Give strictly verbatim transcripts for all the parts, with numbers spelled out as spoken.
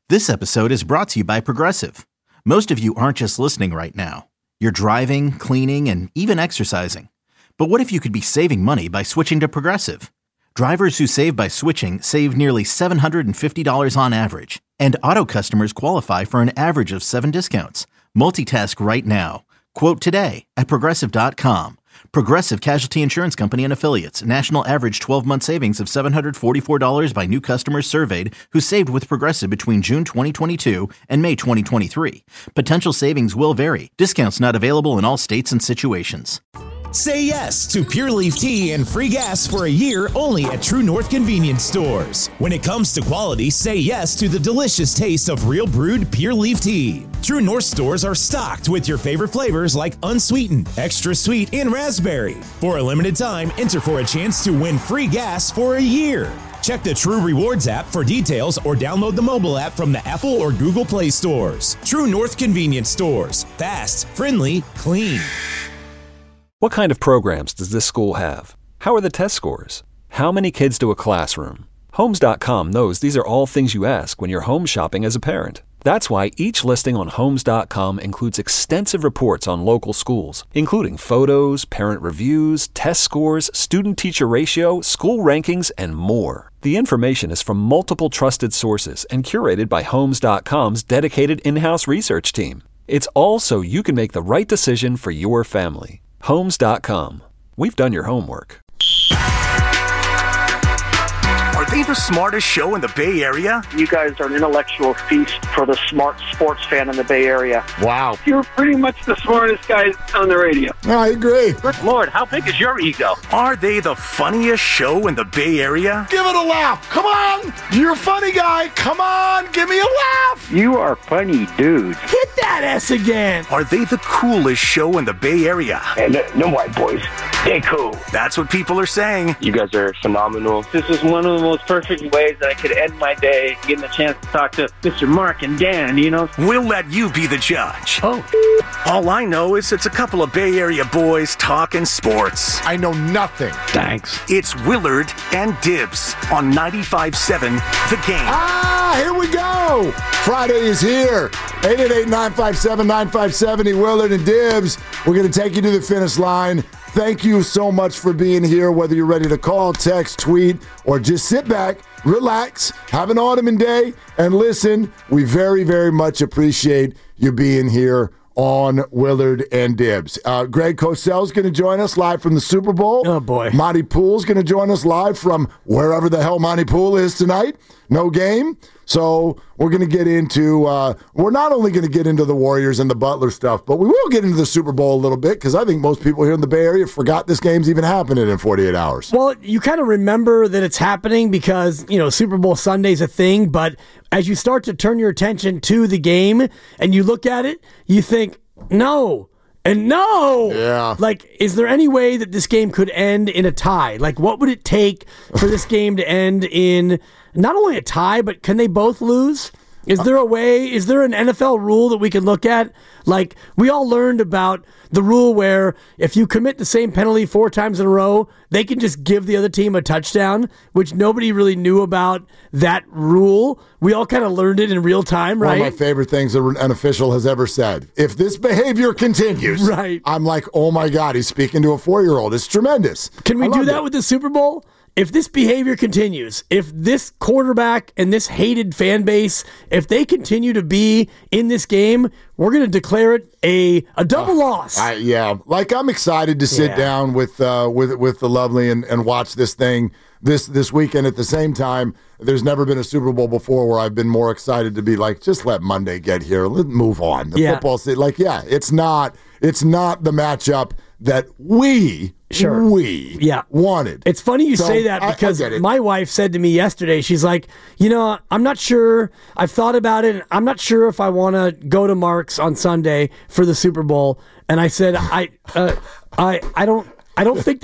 This episode is brought to you by Progressive. Most of you aren't just listening right now. You're driving, cleaning, and even exercising. But what if you could be saving money by switching to Progressive? Drivers who save by switching save nearly seven hundred fifty dollars on average. And auto customers qualify for an average of seven discounts. Multitask right now. Quote today at Progressive dot com. Progressive Casualty Insurance Company and Affiliates. National average twelve-month savings of seven hundred forty-four dollars by new customers surveyed who saved with Progressive between June twenty twenty-two and May twenty twenty-three. Potential savings will vary. Discounts not available in all states and situations. Say yes to Pure Leaf Tea and free gas for a year only at True North Convenience Stores. When it comes to quality, say yes to the delicious taste of real brewed Pure Leaf Tea. True North stores are stocked with your favorite flavors like unsweetened, extra sweet, and raspberry. For a limited time, enter for a chance to win free gas for a year. Check the True Rewards app for details or download the mobile app from the Apple or Google Play stores. True North Convenience Stores. Fast, friendly, clean. What kind of programs does this school have? How are the test scores? How many kids do a classroom? Homes dot com knows these are all things you ask when you're home shopping as a parent. That's why each listing on Homes dot com includes extensive reports on local schools, including photos, parent reviews, test scores, student-teacher ratio, school rankings, and more. The information is from multiple trusted sources and curated by Homes dot com's dedicated in-house research team. It's all so you can make the right decision for your family. Homes dot com. We've done your homework. Are they the smartest show in the Bay Area? You guys are an intellectual feast for the smart sports fan in the Bay Area. Wow. You're pretty much the smartest guys on the radio. I agree. Good Lord, how big is your ego? Are they the funniest show in the Bay Area? Give it a laugh. Come on. You're a funny guy. Come on. Give me a laugh. You are funny, dude. Hit that S again. Are they the coolest show in the Bay Area? And no, no white boys. They cool. That's what people are saying. You guys are phenomenal. This is one of the most perfect ways that I could end my day, getting a chance to talk to Mister Mark and Dan, you know. We'll let you be the judge. Oh. All I know is it's a couple of Bay Area boys talking sports. I know nothing. Thanks. It's Willard and Dibs on ninety-five seven The Game. Ah, here we go. Friday is here. eight eight eight, nine five seven, nine five seven zero, Willard and Dibs. We're going to take you to the finish line. Thank you so much for being here, whether you're ready to call, text, tweet, or just sit back, relax, have an autumn day, and listen. We very, very much appreciate you being here on Willard and Dibs. Uh, Greg Cosell's going to join us live from the Super Bowl. Oh, boy. Monty Poole's going to join us live from wherever the hell Monty Poole is tonight. No game. So we're going to get into, uh, we're not only going to get into the Warriors and the Butler stuff, but we will get into the Super Bowl a little bit because I think most people here in the Bay Area forgot this game's even happening in forty-eight hours. Well, you kind of remember that it's happening because, you know, Super Bowl Sunday's a thing, but as you start to turn your attention to the game and you look at it, you think, no. And no! Yeah. Like, is there any way that this game could end in a tie? Like, what would it take for this game to end in not only a tie, but can they both lose? Is there a way, is there an N F L rule that we can look at? Like, we all learned about the rule where if you commit the same penalty four times in a row, they can just give the other team a touchdown, which nobody really knew about that rule. We all kind of learned it in real time, right? One of my favorite things that an official has ever said. If this behavior continues, right. I'm like, oh my God, he's speaking to a four-year-old. It's tremendous. Can we I do that it. with the Super Bowl? If this behavior continues, if this quarterback and this hated fan base, if they continue to be in this game, we're going to declare it a a double uh, loss. I, yeah, like I'm excited to sit yeah. down with uh, with with the lovely and, and watch this thing this this weekend. At the same time, there's never been a Super Bowl before where I've been more excited to be like, just let Monday get here. Let's move on. The yeah. football, like, yeah, it's not it's not the matchup that we Sure. we yeah. wanted. It's funny you so, say that because I, I my wife said to me yesterday, she's like, you know, I'm not sure. I've thought about it. I'm not sure if I want to go to Mark's on Sunday for the Super Bowl. And I said, I, uh, I, I don't, I don't think that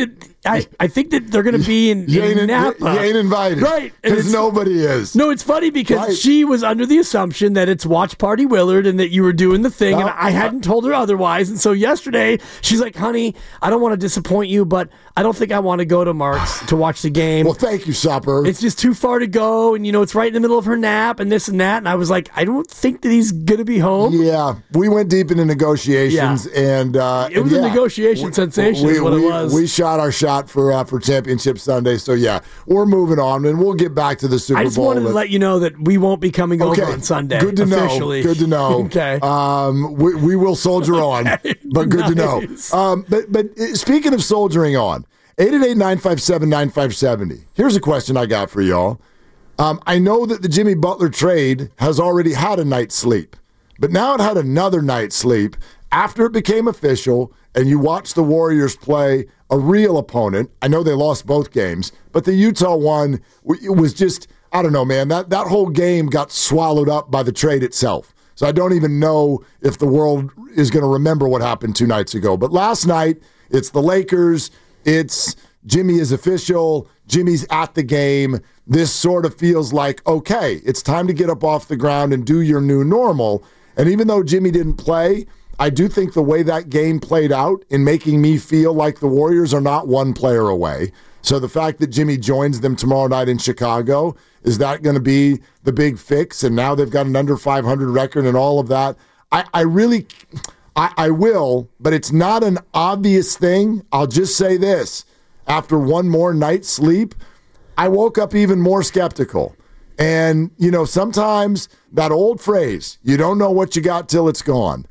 I, I think that they're going to be in, you in ain't, Napa. You ain't invited. Right. Because nobody is. No, it's funny because right. she was under the assumption that it's Watch Party Willard and that you were doing the thing, uh, and I hadn't told her otherwise. And so yesterday, she's like, honey, I don't want to disappoint you, but I don't think I want to go to Mark's to watch the game. Well, thank you, Supper. It's just too far to go, and, you know, it's right in the middle of her nap and this and that. And I was like, I don't think that he's going to be home. Yeah. We went deep into negotiations, yeah. and uh, it was and a yeah, negotiation we, sensation we, is what we, it was. We shot our shot for uh, for Championship Sunday. So, yeah, we're moving on, and we'll get back to the Super Bowl. I just wanted to let you know that we won't be coming okay. over on Sunday. Good to officially. know. Good to know. okay. Um, we, we will soldier on, okay. but good nice. to know. Um, but, but speaking of soldiering on, eight eight eight, nine five seven, nine five seven zero. Here's a question I got for y'all. Um, I know that the Jimmy Butler trade has already had a night's sleep, but now it had another night's sleep after it became official and you watched the Warriors play a real opponent. I know they lost both games, but the Utah one, it was just, I don't know, man, that, that whole game got swallowed up by the trade itself. So I don't even know if the world is going to remember what happened two nights ago. But last night, it's the Lakers, it's Jimmy is official, Jimmy's at the game. This sort of feels like, okay, it's time to get up off the ground and do your new normal. And even though Jimmy didn't play, I do think the way that game played out in making me feel like the Warriors are not one player away. So the fact that Jimmy joins them tomorrow night in Chicago, is that going to be the big fix? And now they've got an under five hundred record and all of that. I, I really, I, I will, but it's not an obvious thing. I'll just say this. After one more night's sleep, I woke up even more skeptical. And, you know, sometimes that old phrase, you don't know what you got till it's gone.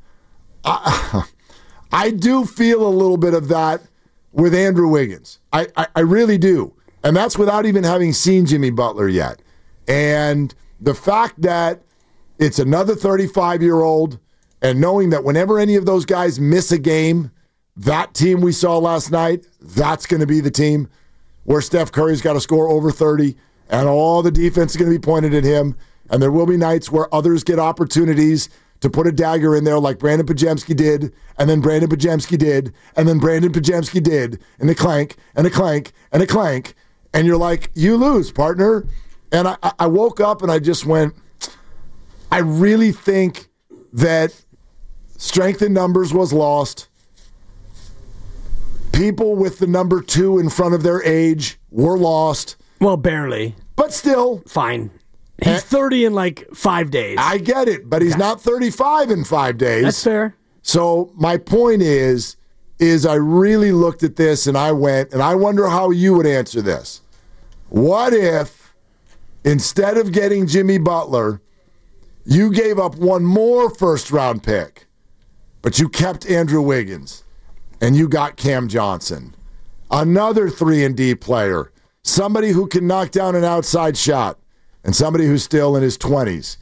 I, I do feel a little bit of that with Andrew Wiggins. I, I, I really do. And that's without even having seen Jimmy Butler yet. And the fact that it's another thirty-five-year-old and knowing that whenever any of those guys miss a game, that team we saw last night, that's going to be the team where Steph Curry's got to score over thirty and all the defense is going to be pointed at him. And there will be nights where others get opportunities to put a dagger in there like Brandon Pajemski did, and then Brandon Pajemski did, and then Brandon Pajemski did, and a clank, and a clank, and a clank, and you're like, you lose, partner. And I, I woke up and I just went, I really think that strength in numbers was lost. People with the number two in front of their age were lost. Well, barely. But still. Fine. He's thirty in like five days. I get it, but he's not thirty-five in five days. That's fair. So my point is, is I really looked at this and I went, and I wonder how you would answer this. What if, instead of getting Jimmy Butler, you gave up one more first-round pick, but you kept Andrew Wiggins, and you got Cam Johnson, another three and D player, somebody who can knock down an outside shot, and somebody who's still in his twenties.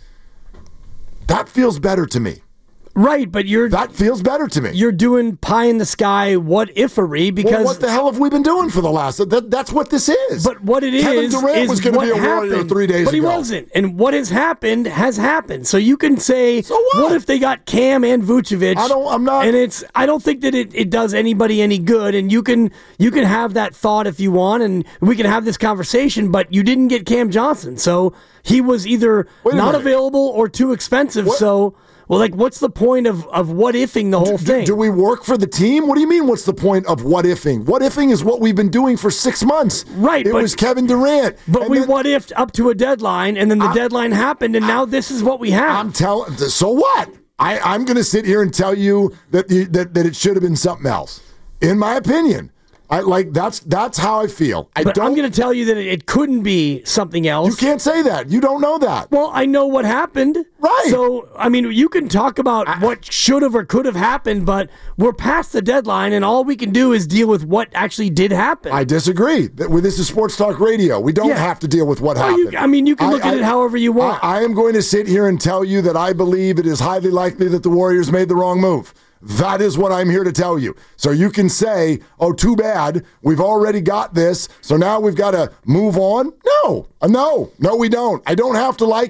That feels better to me. Right, but you're... That feels better to me. You're doing pie-in-the-sky what-ifery because... Well, what the hell have we been doing for the last... That, that's what this is. But what it Kevin is... Durant is was going to be a happened, Warrior three days but ago. But he wasn't. And what has happened has happened. So you can say, so what? what if they got Cam and Vucevic? I don't... I'm not... And it's... I don't think that it, it does anybody any good. And you can you can have that thought if you want, and we can have this conversation, but you didn't get Cam Johnson. So he was either not minute. available or too expensive. What? So... Well, like, what's the point of, of what-ifing the whole do, thing? Do we work for the team? What do you mean, what's the point of what-ifing? What-ifing is what we've been doing for six months. Right. It but, was Kevin Durant. But and we then, what-ifed up to a deadline, and then the I, deadline happened, and I, now this is what we have. I'm telling... So what? I, I'm going to sit here and tell you that, the, that that it should have been something else. In my opinion. I like that's that's how I feel. I but don't, I'm going to tell you that it, it couldn't be something else. You can't say that. You don't know that. Well, I know what happened. Right. So, I mean, you can talk about I, what should have or could have happened, but we're past the deadline, and all we can do is deal with what actually did happen. I disagree. This is Sports Talk Radio. We don't yeah. have to deal with what well, happened. You, I mean, you can look I, at I, it however you want. I, I am going to sit here and tell you that I believe it is highly likely that the Warriors made the wrong move. That is what I'm here to tell you. So you can say, oh, too bad, we've already got this, so now we've got to move on? No, no, no, we don't. I don't have to like it.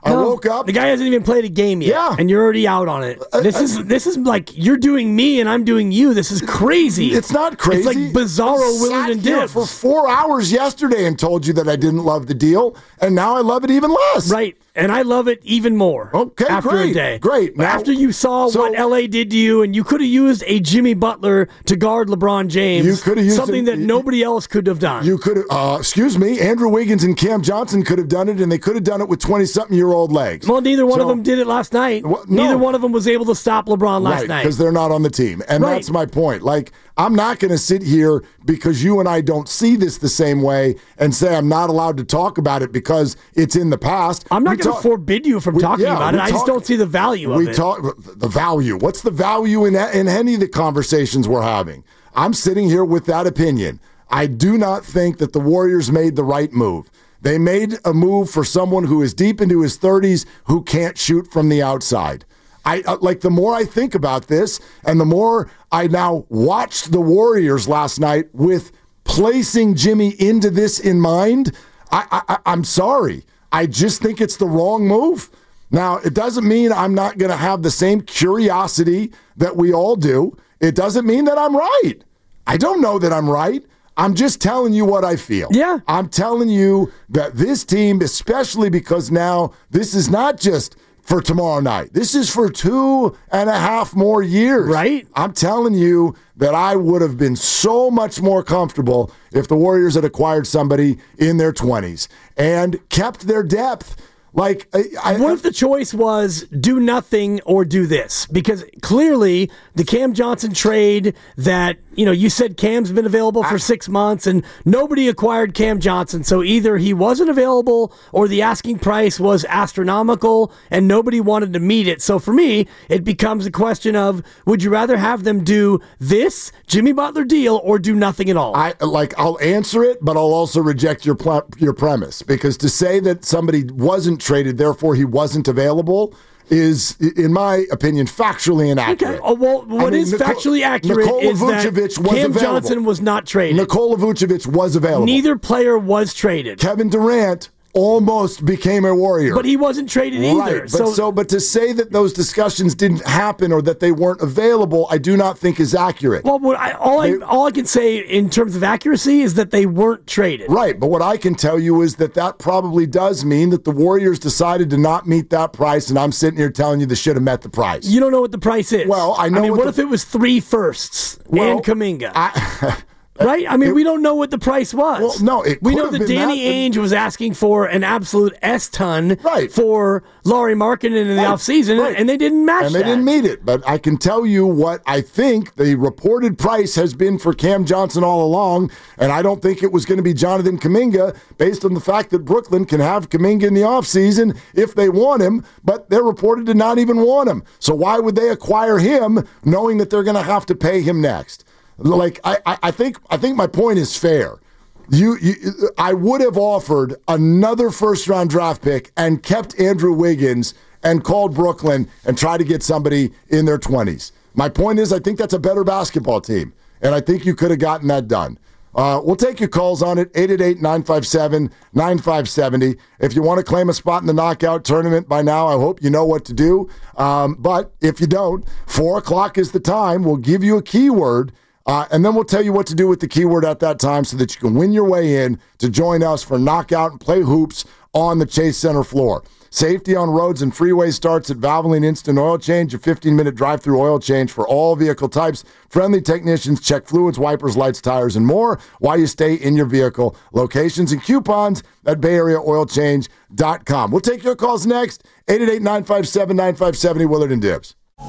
I No, woke up. The guy hasn't even played a game yet. Yeah. And you're already out on it. This is this is like you're doing me and I'm doing you. This is crazy. It's not crazy. It's like bizarro I Willard sat and here Dibbs. for four hours yesterday and told you that I didn't love the deal, and now I love it even less. Right. And I love it even more. Okay, after great, a day. great. Now, Now- after you saw so- what L A did to you, and you could have used a Jimmy Butler to guard LeBron James. You could have used something him- that nobody else could have done. You could have, uh, excuse me, Andrew Wiggins and Cam Johnson could have done it, and they could have done it with twenty-something-year-old legs. well, neither one So- of them did it last night. Well, no. Neither one of them was able to stop LeBron last right, night. because they're not on the team. And Right. that's my point. Like, I'm not going to sit here because you and I don't see this the same way and say I'm not allowed to talk about it because it's in the past. I'm not We going to talk- forbid you from we- talking yeah, about we it. I just talk- don't see the value of we it. talk the value. What's the value in in any of the conversations we're having? I'm sitting here with that opinion. I do not think that the Warriors made the right move. They made a move for someone who is deep into his thirties who can't shoot from the outside. I uh, like the more I think about this, and the more I now watched the Warriors last night with placing Jimmy into this in mind. I, I I'm sorry. I just think it's the wrong move. Now, it doesn't mean I'm not going to have the same curiosity that we all do. It doesn't mean that I'm right. I don't know that I'm right. I'm just telling you what I feel. Yeah. I'm telling you that this team, especially because now this is not just for tomorrow night. This is for two and a half more years. Right. I'm telling you that I would have been so much more comfortable if the Warriors had acquired somebody in their twenties and kept their depth. Like, I, I, What if the choice was do nothing or do this? Because clearly the Cam Johnson trade that, you know, you said Cam's been available for six months and nobody acquired Cam Johnson. So either he wasn't available or the asking price was astronomical and nobody wanted to meet it. So for me, it becomes a question of would you rather have them do this Jimmy Butler deal or do nothing at all? I like I'll answer it, but I'll also reject your pl- your premise, because to say that somebody wasn't traded, therefore he wasn't available, is, in my opinion, factually inaccurate. Okay. Oh, well, what I mean, is Niko- factually accurate Nikola is that Vucevic was Cam available. Johnson was not traded. Nikola Vucevic was available. Neither player was traded. Kevin Durant almost became a Warrior. But he wasn't traded Right, either. but so, so, but to say that those discussions didn't happen or that they weren't available, I do not think is accurate. well, what I, all I They- all I can say in terms of accuracy is that they weren't traded. Right, but what I can tell you is that that probably does mean that the Warriors decided to not meet that price, and I'm sitting here telling you they should have met the price. You don't know what the price is. Well, I know I mean, what what, the- if it was three firsts Well, and Kuminga? I, right? I mean, it- we don't know what the price was. Well, no, it we could know have that been Danny that. Ainge was asking for an absolute S ton Right. for Laurie Markkinen in the Right, offseason, right. and they didn't match and they that. didn't meet it. But I can tell you what I think the reported price has been for Cam Johnson all along, and I don't think it was going to be Jonathan Kuminga based on the fact that Brooklyn can have Kuminga in the offseason if they want him, but they're reported to not even want him. So why would they acquire him knowing that they're going to have to pay him next? Like, I, I, I think I think my point is fair. You, you, I would have offered another first-round draft pick and kept Andrew Wiggins and called Brooklyn and tried to get somebody in their twenties. My point is, I think that's a better basketball team, and I think you could have gotten that done. Uh, we'll take your calls on it, eight eight eight, nine five seven, nine five seven zero. If you want to claim a spot in the knockout tournament by now, I hope you know what to do. Um, but if you don't, four o'clock is the time. We'll give you a keyword. Uh, and then we'll tell you what to do with the keyword at that time so that you can win your way in to join us for Knockout and play hoops on the Chase Center floor. Safety on roads and freeways starts at Valvoline Instant Oil Change, a fifteen-minute drive-through oil change for all vehicle types. Friendly technicians check fluids, wipers, lights, tires, and more while you stay in your vehicle. Locations and coupons at bay area oil change dot com. We'll take your calls next, eight eight eight, nine five seven, nine five seven zero, Willard and Dibbs.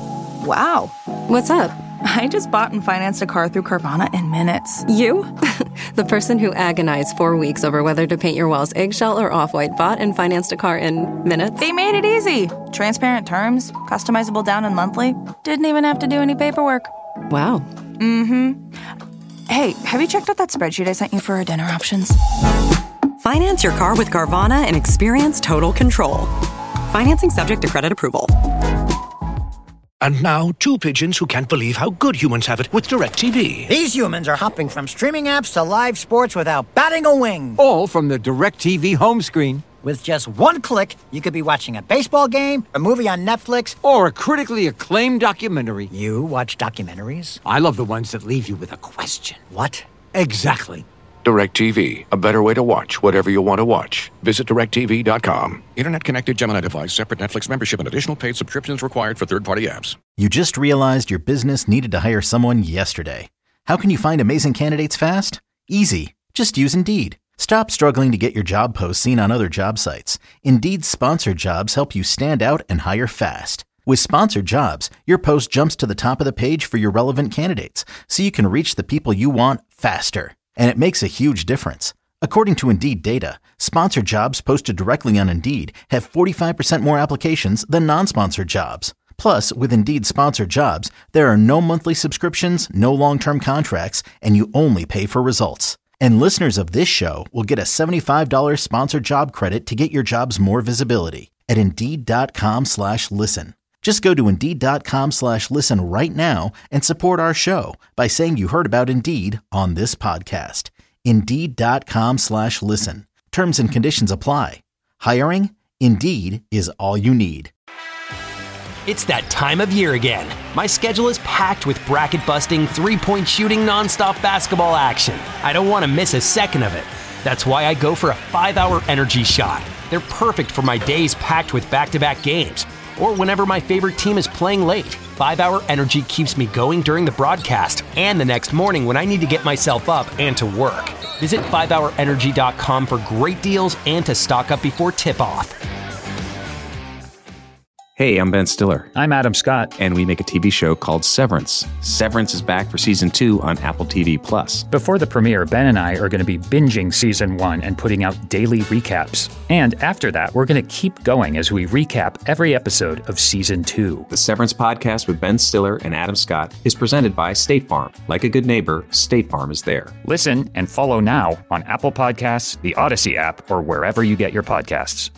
Wow. What's up? I just bought and financed a car through Carvana in minutes. You? The person who agonized four weeks over whether to paint your walls eggshell or off-white bought and financed a car in minutes? They made it easy. Transparent terms, customizable down and monthly. Didn't even have to do any paperwork. Wow. Mm-hmm. Hey, have you checked out that spreadsheet I sent you for our dinner options? Finance your car with Carvana and experience total control. Financing subject to credit approval. And now, two pigeons who can't believe how good humans have it with DirecTV. These humans are hopping from streaming apps to live sports without batting a wing. All from the DirecTV home screen. With just one click, you could be watching a baseball game, a movie on Netflix, or a critically acclaimed documentary. You watch documentaries? I love the ones that leave you with a question. What? Exactly. DirecTV, a better way to watch whatever you want to watch. Visit direct T V dot com. Internet-connected Gemini device, separate Netflix membership, and additional paid subscriptions required for third-party apps. You just realized your business needed to hire someone yesterday. How can you find amazing candidates fast? Easy. Just use Indeed. Stop struggling to get your job posts seen on other job sites. Indeed's sponsored jobs help you stand out and hire fast. With sponsored jobs, your post jumps to the top of the page for your relevant candidates, so you can reach the people you want faster. And it makes a huge difference. According to Indeed data, sponsored jobs posted directly on Indeed have forty-five percent more applications than non-sponsored jobs. Plus, with Indeed sponsored jobs, there are no monthly subscriptions, no long-term contracts, and you only pay for results. And listeners of this show will get a seventy-five dollars sponsored job credit to get your jobs more visibility at Indeed.com slash listen. Just go to Indeed.com slash listen right now and support our show by saying you heard about Indeed on this podcast. Indeed.com slash listen. Terms and conditions apply. Hiring? Indeed is all you need. It's that time of year again. My schedule is packed with bracket-busting, three-point shooting, nonstop basketball action. I don't want to miss a second of it. That's why I go for a five-hour energy shot. They're perfect for my days packed with back-to-back games, or whenever my favorite team is playing late. five-hour energy keeps me going during the broadcast and the next morning when I need to get myself up and to work. Visit five hour energy dot com for great deals and to stock up before tip-off. Hey, I'm Ben Stiller. I'm Adam Scott. And we make a T V show called Severance. Severance is back for season two on Apple T V Plus. Before the premiere, Ben and I are going to be binging season one and putting out daily recaps. And after that, we're going to keep going as we recap every episode of season two. The Severance podcast with Ben Stiller and Adam Scott is presented by State Farm. Like a good neighbor, State Farm is there. Listen and follow now on Apple Podcasts, the Odyssey app, or wherever you get your podcasts.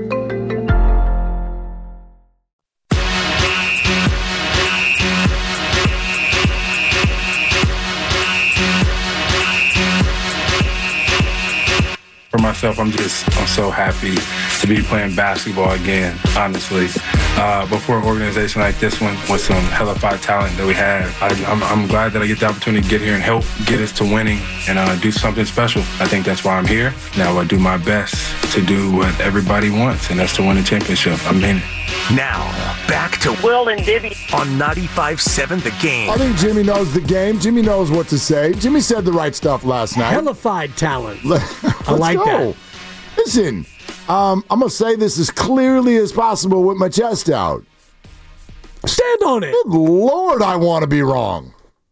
For myself, I'm just I'm so happy to be playing basketball again, honestly. Uh, before an organization like this one with some hellified talent that we have, I, I'm, I'm glad that I get the opportunity to get here and help get us to winning and uh, do something special. I think that's why I'm here. Now I do my best to do what everybody wants, and that's to win a championship. I mean it. Now, back to Will and Dibby on ninety-five point seven The Game. I think Jimmy knows the game. Jimmy knows what to say. Jimmy said the right stuff last night. Hellified talent. I like go. that. Listen, um, I'm going to say this as clearly as possible with my chest out. Stand on it. Good Lord, I want to be wrong.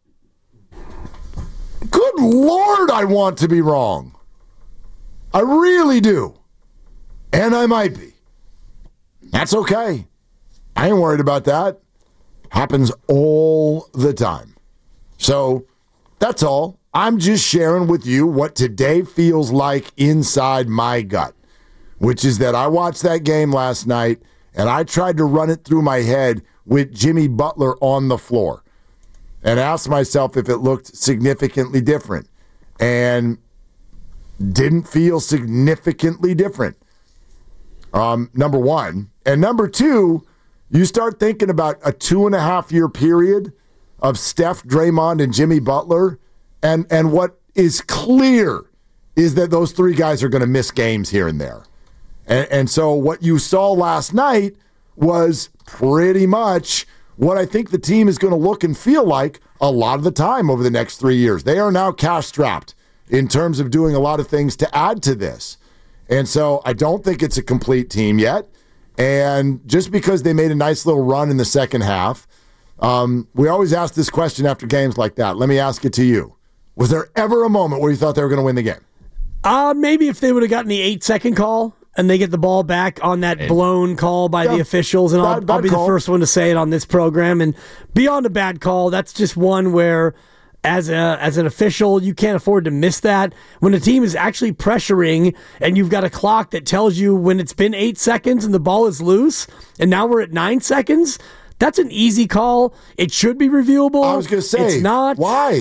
Good Lord, I want to be wrong. I really do. And I might be. That's okay. I ain't worried about that. Happens all the time. So that's all. I'm just sharing with you what today feels like inside my gut, which is that I watched that game last night and I tried to run it through my head with Jimmy Butler on the floor and asked myself if it looked significantly different, and didn't feel significantly different. Um, number one. And number two, you start thinking about a two and a half year period of Steph, Draymond, and Jimmy Butler. And, and what is clear is that those three guys are going to miss games here and there. And, and so what you saw last night was pretty much what I think the team is going to look and feel like a lot of the time over the next three years. They are now cash-strapped in terms of doing a lot of things to add to this. And so I don't think it's a complete team yet. And just because they made a nice little run in the second half, um, we always ask this question after games like that. Let me ask it to you. Was there ever a moment where you thought they were going to win the game? Uh, maybe if they would have gotten the eight-second call and they get the ball back on that blown call by Yeah, the officials, and bad- I'll, bad I'll be call. the first one to say it on this program. And beyond a bad call, that's just one where, as a as an official, you can't afford to miss that. When a team is actually pressuring and you've got a clock that tells you when it's been eight seconds and the ball is loose, and now we're at nine seconds, that's an easy call. It should be reviewable. I was going to say, it's not. Why?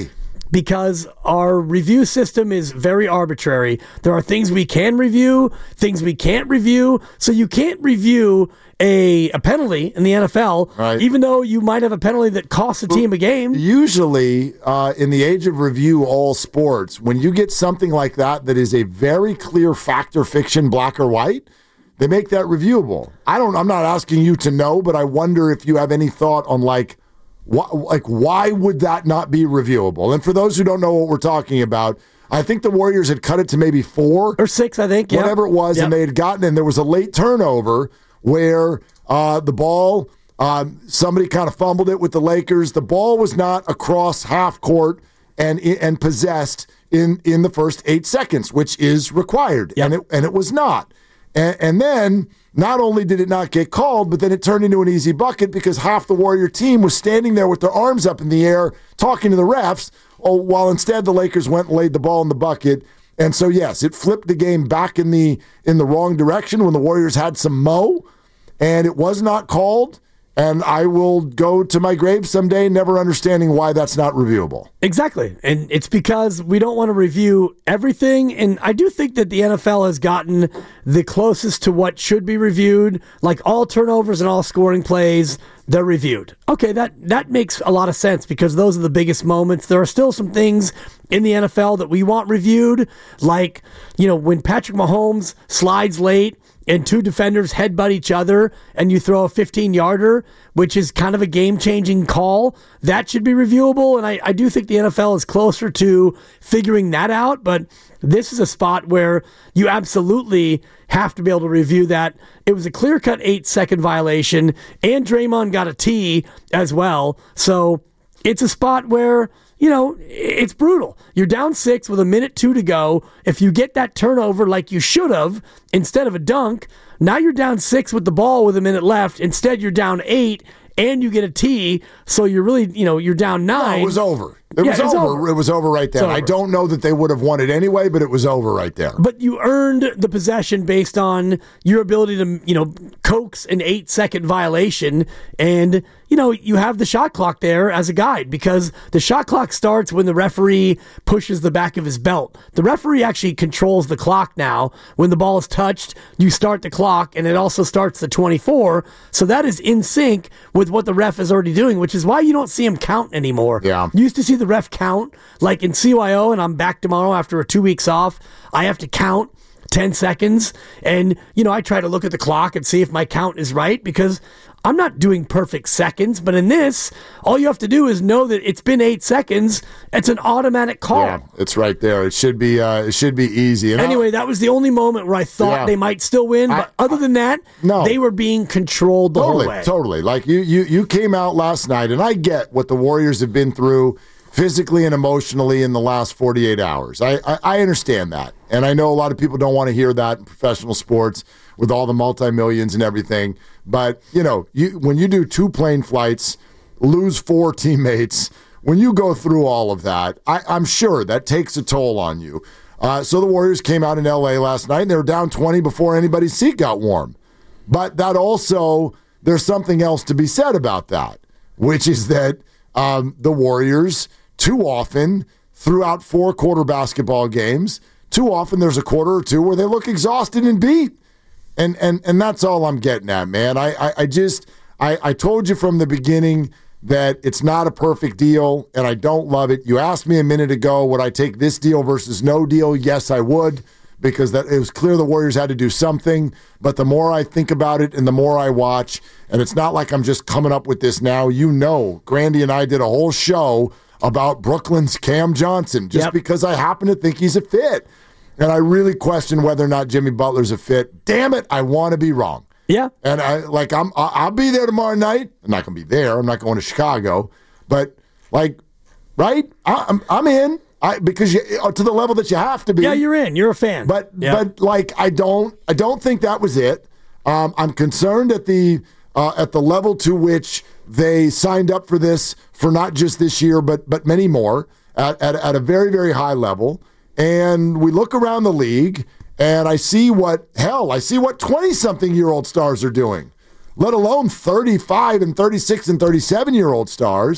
because our review system is very arbitrary. There are things we can review, things we can't review. So you can't review a, a penalty in the N F L, right, even though you might have a penalty that costs a team a game. Usually, uh, in the age of review all sports, when you get something like that that is a very clear fact or fiction, black or white, they make that reviewable. I don't. I'm not asking you to know, but I wonder if you have any thought on like, Why, like, why would that not be reviewable? And for those who don't know what we're talking about, I think the Warriors had cut it to maybe four. Or six, I think. Whatever yep. it was, yep. and they had gotten in. There was a late turnover where uh, the ball, um, somebody kind of fumbled it with the Lakers. The ball was not across half court and and possessed in, in the first eight seconds, which is required. Yep. And, it, and it was not. And, and then... Not only did it not get called, but then it turned into an easy bucket because half the Warrior team was standing there with their arms up in the air talking to the refs, oh, while instead the Lakers went and laid the ball in the bucket. And so, yes, it flipped the game back in the in the wrong direction when the Warriors had some mo, and it was not called. And I will go to my grave someday never understanding why that's not reviewable. Exactly. And it's because we don't want to review everything. And I do think that the N F L has gotten the closest to what should be reviewed. Like all turnovers and all scoring plays, they're reviewed. Okay, that, that makes a lot of sense because those are the biggest moments. There are still some things in the N F L that we want reviewed. Like, you know, when Patrick Mahomes slides late and two defenders headbutt each other and you throw a fifteen-yarder, which is kind of a game-changing call, that should be reviewable. And I, I do think the N F L is closer to figuring that out, but this is a spot where you absolutely have to be able to review that. It was a clear-cut eight-second violation, and Draymond got a T as well. So it's a spot where, you know, it's brutal. You're down six with a minute two to go. If you get that turnover like you should have instead of a dunk, now you're down six with the ball with a minute left. Instead, you're down eight and you get a T. So you're really, you know, you're down nine. No, it was over. It, yeah, was over. over. It was over right there. I don't know that they would have won it anyway, but it was over right there. But you earned the possession based on your ability to, you know, coax an eight-second violation. And, you know, you have the shot clock there as a guide because the shot clock starts when the referee pushes the back of his belt. The referee actually controls the clock now. When the ball is touched, you start the clock, and it also starts the twenty-four. So that is in sync with what the ref is already doing, which is why you don't see him count anymore. Yeah. You used to see the ref count, like in C Y O, and I'm back tomorrow after a two weeks off. I have to count ten seconds, and, you know, I try to look at the clock and see if my count is right because I'm not doing perfect seconds, but in this, all you have to do is know that it's been eight seconds. It's an automatic call. Yeah, it's right there. It should be uh, it should be easy. And anyway, I'll, that was the only moment where I thought yeah. they might still win, but I, other than that, no. they were being controlled the totally, whole way. Totally. Like, you, you, you came out last night, and I get what the Warriors have been through physically and emotionally in the last forty-eight hours. I, I, I understand that. And I know a lot of people don't want to hear that in professional sports with all the multi-millions and everything. But, you know, you when you do two plane flights, lose four teammates, when you go through all of that, I, I'm sure that takes a toll on you. Uh, so the Warriors came out in L A last night, and they were down twenty before anybody's seat got warm. But that also, there's something else to be said about that, which is that um, the Warriors, too often, throughout four-quarter basketball games, too often there's a quarter or two where they look exhausted and beat. And and and that's all I'm getting at, man. I, I, I just, I, I told you from the beginning that it's not a perfect deal, and I don't love it. You asked me a minute ago, would I take this deal versus no deal? Yes, I would, because that it was clear the Warriors had to do something. But the more I think about it and the more I watch, and it's not like I'm just coming up with this now. You know, Grandy and I did a whole show about Brooklyn's Cam Johnson just yep. because I happen to think he's a fit. And I really question whether or not Jimmy Butler's a fit. Damn it, I want to be wrong. Yeah. And I like I'm I'll be there tomorrow night. I'm not going to be there. I'm not going to Chicago. But like, right? I, I'm I'm in. I because you to the level that you have to be. Yeah, you're in. You're a fan. But yep. but like I don't I don't think that was it. Um, I'm concerned at the uh, at the level to which they signed up for this for not just this year, but but many more at at, at a very very high level. And we look around the league, and I see what, hell, I see what twenty-something-year-old stars are doing, let alone thirty-five and thirty-six and thirty-seven-year-old stars.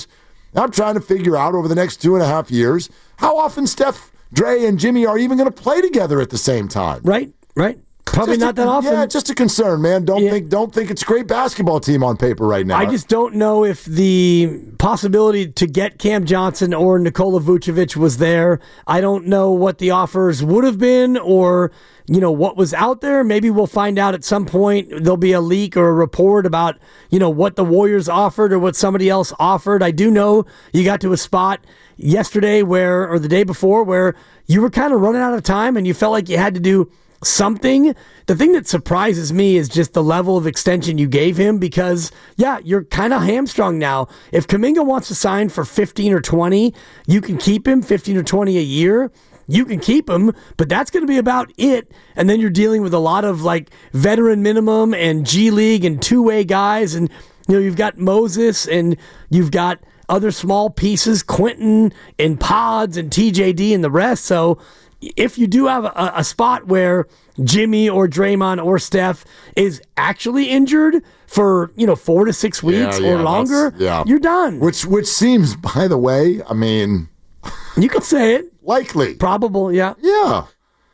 I'm trying to figure out over the next two and a half years how often Steph, Dre, and Jimmy are even going to play together at the same time. Right, right. Probably just not a, that often. Yeah, just a concern, man. Don't yeah. think don't think it's a great basketball team on paper right now. I just don't know if the possibility to get Cam Johnson or Nikola Vucevic was there. I don't know what the offers would have been or, you know, what was out there. Maybe we'll find out at some point. There'll be a leak or a report about, you know, what the Warriors offered or what somebody else offered. I do know you got to a spot yesterday where, or the day before, where you were kind of running out of time and you felt like you had to do something. The thing that surprises me is just the level of extension you gave him because, yeah, you're kind of hamstrung now. If Kuminga wants to sign for fifteen or twenty, you can keep him fifteen or twenty a year. You can keep him, but that's going to be about it. And then you're dealing with a lot of like veteran minimum and G League and two-way guys. And, you know, you've got Moses and you've got other small pieces, Quentin and Pods and T J D and the rest. So if you do have a, a spot where Jimmy or Draymond or Steph is actually injured for, you know, four to six weeks yeah, yeah, or longer, yeah. you're done. Which which seems, by the way, I mean... You could say it. Likely. Probable, yeah. Yeah.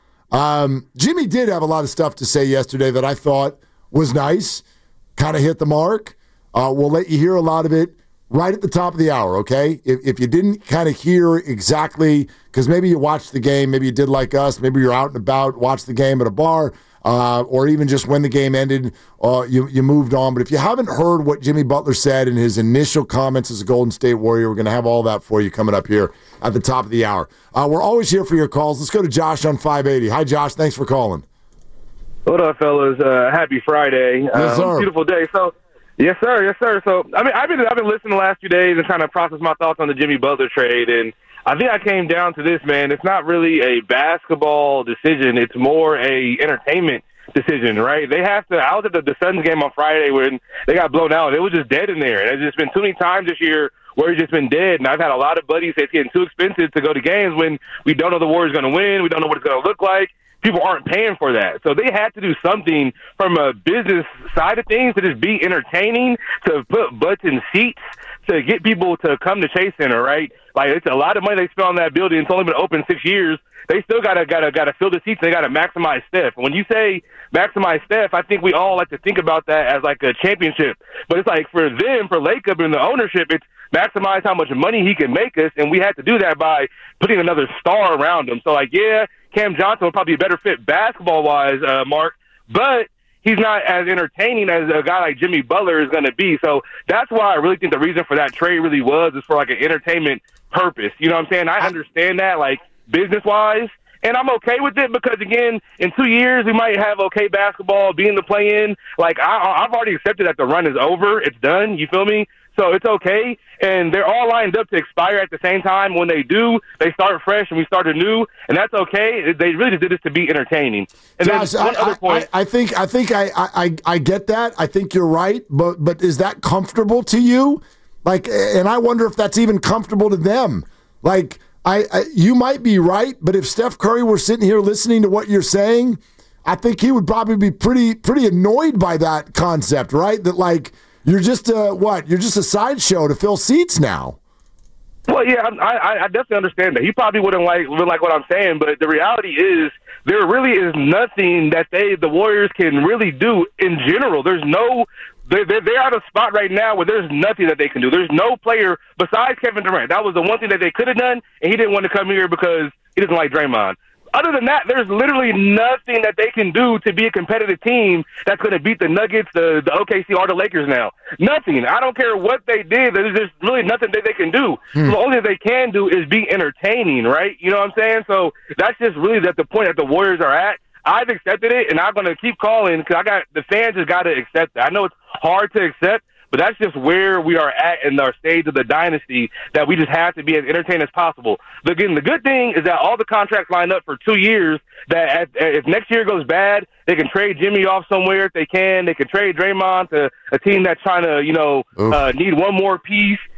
Um, Jimmy did have a lot of stuff to say yesterday that I thought was nice, kind of hit the mark. Uh, we'll let you hear a lot of it right at the top of the hour, okay? If, if you didn't kind of hear exactly, because maybe you watched the game, maybe you did like us, maybe you're out and about, watched the game at a bar, uh, or even just when the game ended, uh, you, you moved on. But if you haven't heard what Jimmy Butler said in his initial comments as a Golden State Warrior, we're going to have all that for you coming up here at the top of the hour. Uh, we're always here for your calls. Let's go to Josh on five eighty. Hi, Josh. Thanks for calling. What up, fellas? Uh, happy Friday. Yes, sir. Um, beautiful day. So, yes, sir. Yes, sir. So, I mean, I've been I've been listening the last few days and kind of process my thoughts on the Jimmy Butler trade, and I think I came down to this, man. It's not really a basketball decision. It's more a entertainment decision, right? They have to. I was at the, the Suns game on Friday when they got blown out. It was just dead in there. And it's just been too many times this year where it's just been dead. And I've had a lot of buddies say it's getting too expensive to go to games when we don't know the Warriors going to win. We don't know what it's going to look like. People aren't paying for that. So they had to do something from a business side of things to just be entertaining, to put butts in seats, to get people to come to Chase Center, right? Like, it's a lot of money they spent on that building. It's only been open six years. They still gotta gotta gotta fill the seats. They gotta maximize Steph. When you say maximize Steph, I think we all like to think about that as like a championship. But it's like for them, for Lacob and the ownership, it's maximize how much money he can make us, and we had to do that by putting another star around him. So, like, yeah, Cam Johnson would probably be a better fit basketball-wise, uh, Mark, but he's not as entertaining as a guy like Jimmy Butler is going to be. So that's why I really think the reason for that trade really was is for, like, an entertainment purpose. You know what I'm saying? I understand that, like, business-wise, and I'm okay with it because, again, in two years we might have okay basketball, be in the play-in. Like, I, I've already accepted that the run is over. It's done. You feel me? So it's okay, and they're all lined up to expire at the same time. When they do, they start fresh, and we start anew, and that's okay. They really just did this to be entertaining. And Josh, then one I, other point. I, I think I think I, I, I get that. I think you're right, but but is that comfortable to you? Like, and I wonder if that's even comfortable to them. Like, I, I you might be right, but if Steph Curry were sitting here listening to what you're saying, I think he would probably be pretty pretty annoyed by that concept, right? That, like, you're just a, what? You're just a sideshow to fill seats now. Well, yeah, I, I definitely understand that. He probably wouldn't like wouldn't like what I'm saying, but the reality is there really is nothing that they, the Warriors, can really do in general. There's no they're, they're, they're at a spot right now where there's nothing that they can do. There's no player besides Kevin Durant. That was the one thing that they could have done, and he didn't want to come here because he doesn't like Draymond. Other than that, there's literally nothing that they can do to be a competitive team that's going to beat the Nuggets, the, the O K C, or the Lakers now. Nothing. I don't care what they did. There's just really nothing that they can do. Hmm. So the only thing they can do is be entertaining, right? You know what I'm saying? So that's just really that the point that the Warriors are at. I've accepted it, and I'm going to keep calling because I got the fans just got to accept it. I know it's hard to accept, but that's just where we are at in our stage of the dynasty, that we just have to be as entertaining as possible. But again, the good thing is that all the contracts line up for two years, that if next year goes bad, they can trade Jimmy off somewhere if they can. They can trade Draymond to a team that's trying to, you know, uh, need one more piece.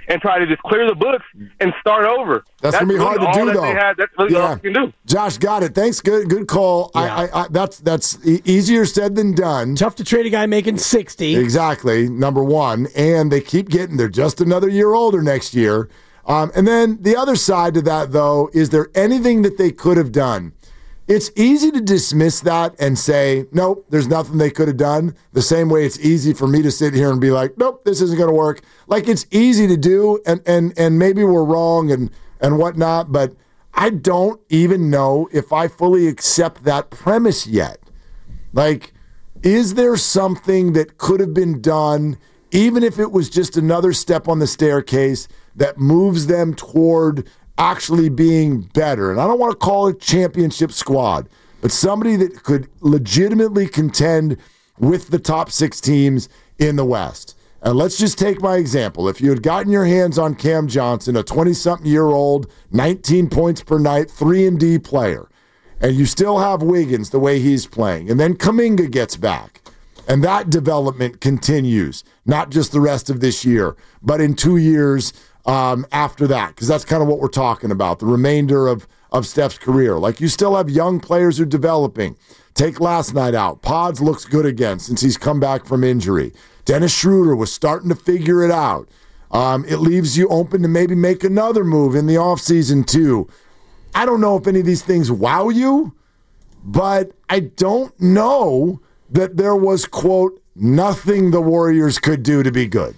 and try to just clear the books and start over. That's, that's going to be really hard to all do, that though. They had. That's really yeah. all they can do. Josh, got it. Thanks. Good good call. Yeah. I, I, I, that's that's e- easier said than done. Tough to trade a guy making sixty. Exactly, number one. And they keep getting, they're just another year older next year. Um, and then the other side to that, though, is there anything that they could have done? It's easy to dismiss that and say, nope, there's nothing they could have done. The same way it's easy for me to sit here and be like, nope, this isn't going to work. Like, it's easy to do, and and and maybe we're wrong and, and whatnot, but I don't even know if I fully accept that premise yet. Like, is there something that could have been done, even if it was just another step on the staircase, that moves them toward actually being better? And I don't want to call it championship squad, but somebody that could legitimately contend with the top six teams in the West. And let's just take my example. If you had gotten your hands on Cam Johnson, a twenty-something-year-old, nineteen points per night, three and D player, and you still have Wiggins the way he's playing, and then Kuminga gets back, and that development continues, not just the rest of this year, but in two years um, after that, because that's kind of what we're talking about, the remainder of, of Steph's career. Like, you still have young players who are developing. Take last night out. Pods looks good again since he's come back from injury. Dennis Schroeder was starting to figure it out. Um, it leaves you open to maybe make another move in the offseason too. I don't know if any of these things wow you, but I don't know that there was, quote, nothing the Warriors could do to be good.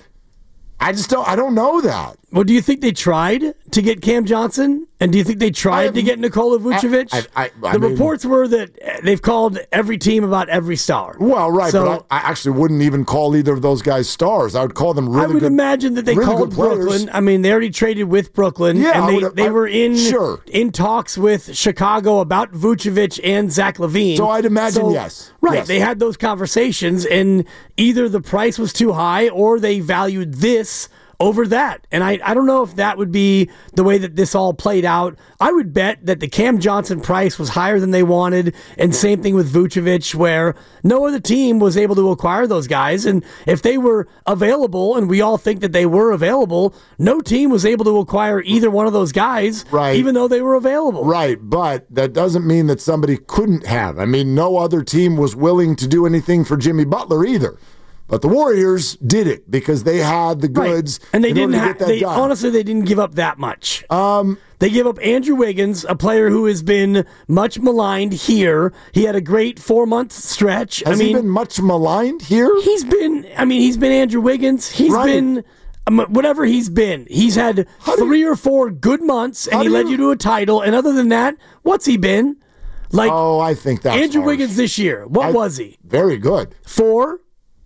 I just don't, I don't know that. Well, do you think they tried to get Cam Johnson? And do you think they tried have, to get Nikola Vucevic? I, I, I, the I mean, reports were that they've called every team about every star. Well, right, so, but I, I actually wouldn't even call either of those guys stars. I would call them really good. I would good, imagine that they really called Brooklyn. I mean, they already traded with Brooklyn. Yeah, and they, they I, were in sure. in talks with Chicago about Vucevic and Zach LaVine. So I'd imagine, so, yes. Right, yes. They had those conversations, and either the price was too high or they valued this over that. And I, I don't know if that would be the way that this all played out. I would bet that the Cam Johnson price was higher than they wanted, and same thing with Vucevic, where no other team was able to acquire those guys. And if they were available, and we all think that they were available, no team was able to acquire either one of those guys, right. even though they were available. Right, but that doesn't mean that somebody couldn't have. I mean, no other team was willing to do anything for Jimmy Butler either. But the Warriors did it because they had the goods. Right. And they in didn't have. They, honestly, they didn't give up that much. Um, they gave up Andrew Wiggins, a player who has been much maligned here. He had a great four month stretch. Has I mean, he been much maligned here? He's been. I mean, he's been Andrew Wiggins. He's right. been. Um, whatever he's been, he's had how three you, or four good months, and he led you, you to a title. And other than that, what's he been? Like, oh, I think that's Andrew harsh. Wiggins this year. What I, was he? Very good. Four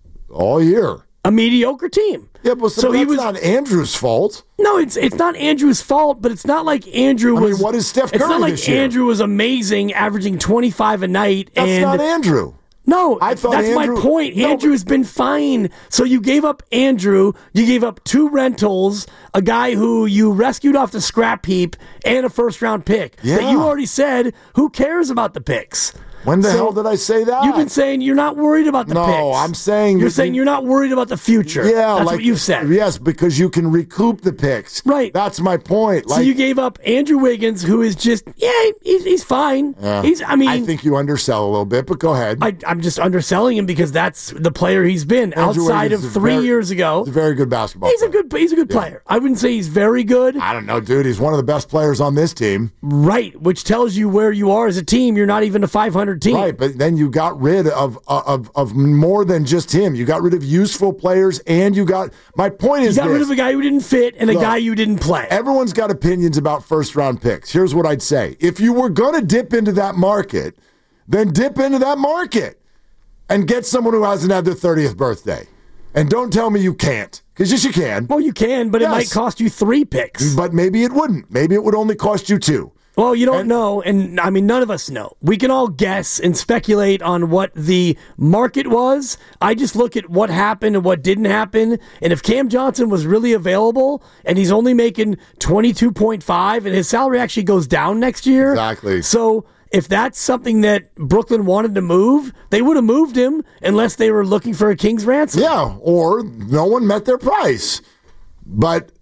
all year. A mediocre team. Yeah, but so, so he was not Andrew's fault. No, it's it's not Andrew's fault, but it's not like Andrew was. I mean, what is Steph Curry It's not like this year? Andrew was amazing, averaging twenty-five a night. That's and not Andrew. No, I thought that's Andrew, my point. No, Andrew's been fine. So you gave up Andrew, you gave up two rentals, a guy who you rescued off the scrap heap, and a first round pick. Yeah. That you already said, who cares about the picks? When the so hell did I say that? You've been saying you're not worried about the no, picks. No, I'm saying... You're saying you're not worried about the future. Yeah, That's like, what you've said. Yes, because you can recoup the picks. Right. That's my point. So like, you gave up Andrew Wiggins, who is just, yeah, he's, he's fine. Yeah. He's, I mean... I think you undersell a little bit, but go ahead. I, I'm just underselling him because that's the player he's been Andrew outside Wiggins of three very, years ago. He's a very good basketball he's player. A good, he's a good yeah. player. I wouldn't say he's very good. I don't know, dude. He's one of the best players on this team. Right, which tells you where you are as a team. You're not even a five hundred team. Right, but then you got rid of of of more than just him. You got rid of useful players, and you got... My point is You got this. rid of a guy who didn't fit and a Look, guy you didn't play. Everyone's got opinions about first-round picks. Here's what I'd say. If you were going to dip into that market, then dip into that market and get someone who hasn't had their thirtieth birthday. And don't tell me you can't, because yes, you can. Well, you can, but yes. It might cost you three picks. But maybe it wouldn't. Maybe it would only cost you two. Well, you don't and, know, and I mean, none of us know. We can all guess and speculate on what the market was. I just look at what happened and what didn't happen. And if Cam Johnson was really available and he's only making twenty-two point five and his salary actually goes down next year. Exactly. So if that's something that Brooklyn wanted to move, they would have moved him unless they were looking for a king's ransom. Yeah, or no one met their price. But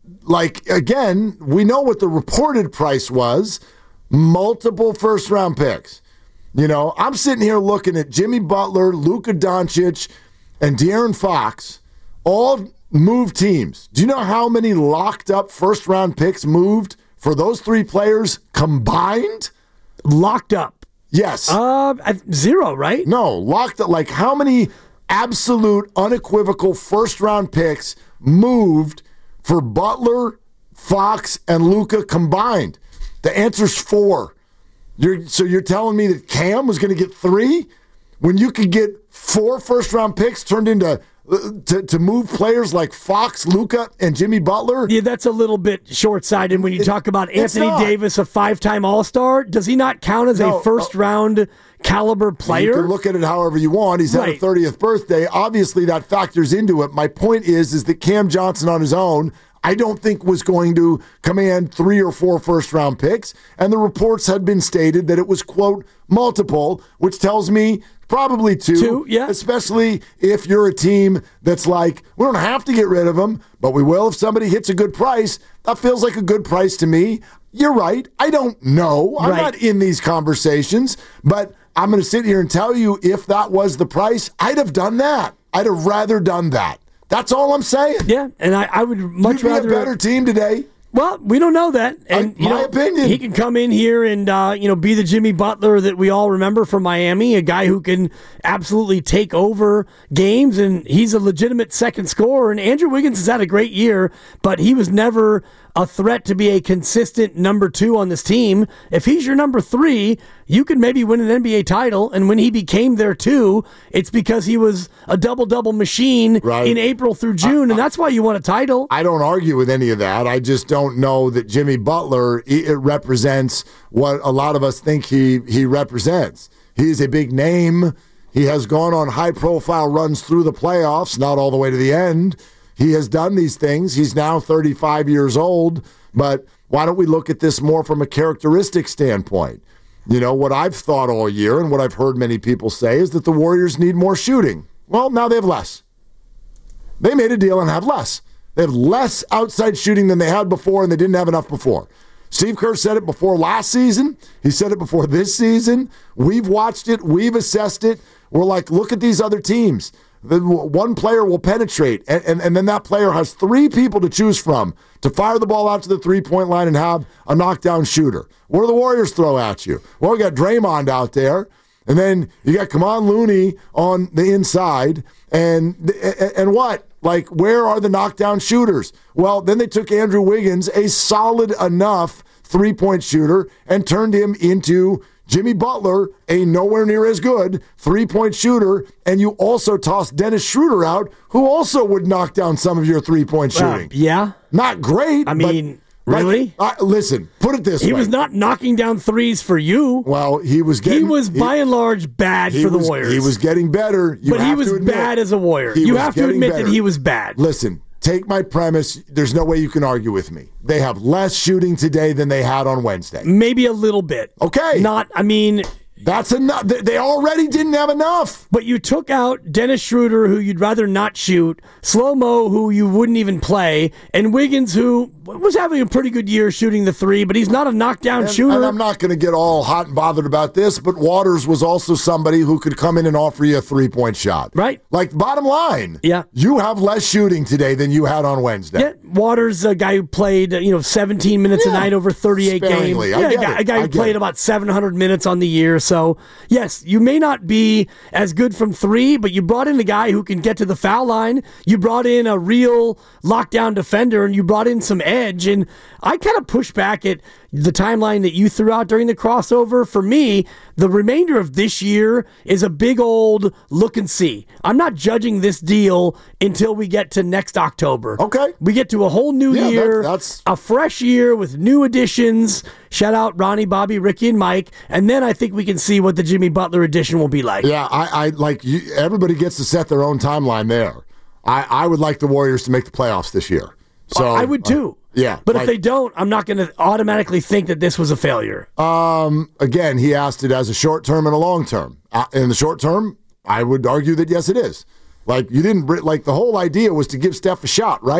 like, again, we know what the reported price was. Multiple first-round picks. You know, I'm sitting here looking at Jimmy Butler, Luka Doncic, and De'Aaron Fox, all moved teams. Do you know how many locked-up first-round picks moved for those three players combined? Locked up? Yes. Uh, zero, right? No, locked up. Like, how many absolute, unequivocal first-round picks moved for Butler, Fox, and Luka combined? The answer's four. You're, so you're telling me that Cam was going to get three when you could get four first-round picks turned into to, to move players like Fox, Luka, and Jimmy Butler? Yeah, that's a little bit short-sighted when you it, talk about Anthony Davis, a five-time All-Star. Does he not count as no, a first-round uh, caliber player? You can look at it however you want. He's right. had a thirtieth birthday. Obviously, that factors into it. My point is, is that Cam Johnson on his own, I don't think was going to command three or four first-round picks, and the reports had been stated that it was, quote, multiple, which tells me probably two, two yeah. especially if you're a team that's like, we don't have to get rid of him, but we will if somebody hits a good price. That feels like a good price to me. You're right. I don't know. I'm right. not in these conversations, but I'm going to sit here and tell you if that was the price, I'd have done that. I'd have rather done that. That's all I'm saying. Yeah, and I, I would much You'd be rather a better team today. Well, we don't know that, and I, you my know, opinion. He can come in here and uh, you know be the Jimmy Butler that we all remember from Miami, a guy who can absolutely take over games, and he's a legitimate second scorer. And Andrew Wiggins has had a great year, but he was never a threat to be a consistent number two on this team. If he's your number three, you could maybe win an N B A title. And when he became there too, it's because he was a double-double machine right. in April through June, uh, and that's why you won a title. I don't argue with any of that. I just don't know that Jimmy Butler it represents what a lot of us think he, he represents. He is a big name. He has gone on high-profile runs through the playoffs, not all the way to the end. He has done these things. He's now thirty-five years old, but why don't we look at this more from a characteristic standpoint? You know, what I've thought all year and what I've heard many people say is that the Warriors need more shooting. Well, now they have less. They made a deal and have less. They have less outside shooting than they had before, and they didn't have enough before. Steve Kerr said it before last season. He said it before this season. We've watched it. We've assessed it. We're like, look at these other teams. The one player will penetrate, and, and, and then that player has three people to choose from to fire the ball out to the three-point line and have a knockdown shooter. What do the Warriors throw at you? Well, we got Draymond out there, and then you got Kevon Looney on the inside, and and, and what? Like, where are the knockdown shooters? Well, then they took Andrew Wiggins, a solid enough three-point shooter, and turned him into Jimmy Butler, a nowhere near as good three-point shooter, and you also tossed Dennis Schroeder out, who also would knock down some of your three-point shooting. Uh, yeah. Not great. I mean, really? Like, uh, listen, put it this he way. He was not knocking down threes for you. Well, he was getting... He was, by he, and large, bad for the was, Warriors. He was getting better. You but he was admit, bad as a Warrior. You have to admit better. that he was bad. Listen, take my premise. There's no way you can argue with me. They have less shooting today than they had on Wednesday. Maybe a little bit. Okay. Not, I mean... That's enough. They already didn't have enough. But you took out Dennis Schroeder, who you'd rather not shoot, Slow-Mo, who you wouldn't even play, and Wiggins, who was having a pretty good year shooting the three, but he's not a knockdown and, shooter. And I'm not going to get all hot and bothered about this, but Waters was also somebody who could come in and offer you a three-point shot. Right. Like, bottom line, yeah. you have less shooting today than you had on Wednesday. Yeah, Waters, a guy who played you know seventeen minutes yeah. a night over thirty-eight Sparingly. games. I Yeah, get a guy, it. a guy who played it. about seven hundred minutes on the year. So, yes, you may not be as good from three, but you brought in a guy who can get to the foul line. You brought in a real lockdown defender, and you brought in some edge. And I kind of push back at the timeline that you threw out during the crossover. For me, the remainder of this year is a big old look and see. I'm not judging this deal until we get to next October. Okay. We get to a whole new yeah, year, that, that's... a fresh year with new additions. Shout out Ronnie, Bobby, Ricky, and Mike. And then I think we can see what the Jimmy Butler edition will be like. Yeah, I, I like you, everybody gets to set their own timeline there. I, I would like the Warriors to make the playoffs this year. So I would too. Uh, yeah. But like, if they don't, I'm not going to automatically think that this was a failure. Um. Again, he asked it as a short term and a long term. Uh, in the short term, I would argue that yes, it is. Like, you didn't, like, the whole idea was to give Steph a shot, right?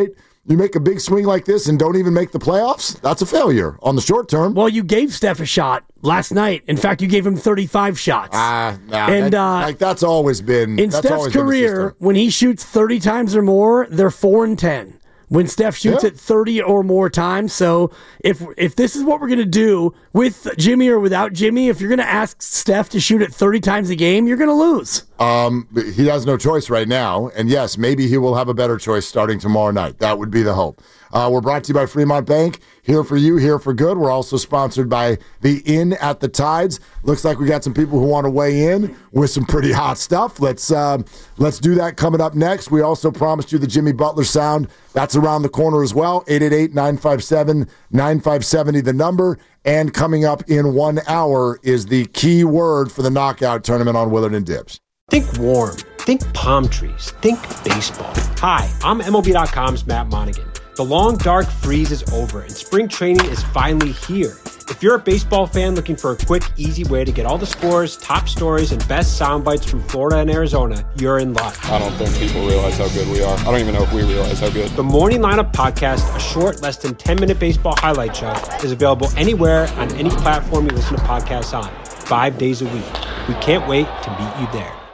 You make a big swing like this and don't even make the playoffs? That's a failure on the short term. Well, you gave Steph a shot last night. In fact, you gave him thirty-five shots. Ah, uh, nah, and that, uh, like that's always been in that's Steph's always been career. When he shoots thirty times or more, they're four and ten. When Steph shoots Yeah. it thirty or more times. So if if this is what we're going to do with Jimmy or without Jimmy, if you're going to ask Steph to shoot it thirty times a game, you're going to lose. Um, he has no choice right now. And yes, maybe he will have a better choice starting tomorrow night. That would be the hope. Uh, we're brought to you by Fremont Bank. Here for you, here for good. We're also sponsored by the Inn at the Tides. Looks like we got some people who want to weigh in with some pretty hot stuff. Let's uh, let's do that coming up next. We also promised you the Jimmy Butler sound. That's around the corner as well. eight eight eight, nine five seven, nine five seven zero, the number. And coming up in one hour is the key word for the knockout tournament on Willard and Dibs. Think warm. Think palm trees. Think baseball. Hi, I'm M L B dot com's Matt Monaghan. The long, dark freeze is over, and spring training is finally here. If you're a baseball fan looking for a quick, easy way to get all the scores, top stories, and best sound bites from Florida and Arizona, you're in luck. I don't think people realize how good we are. I don't even know if we realize how good. The Morning Lineup Podcast, a short, less than ten-minute baseball highlight show, is available anywhere on any platform you listen to podcasts on, five days a week. We can't wait to meet you there.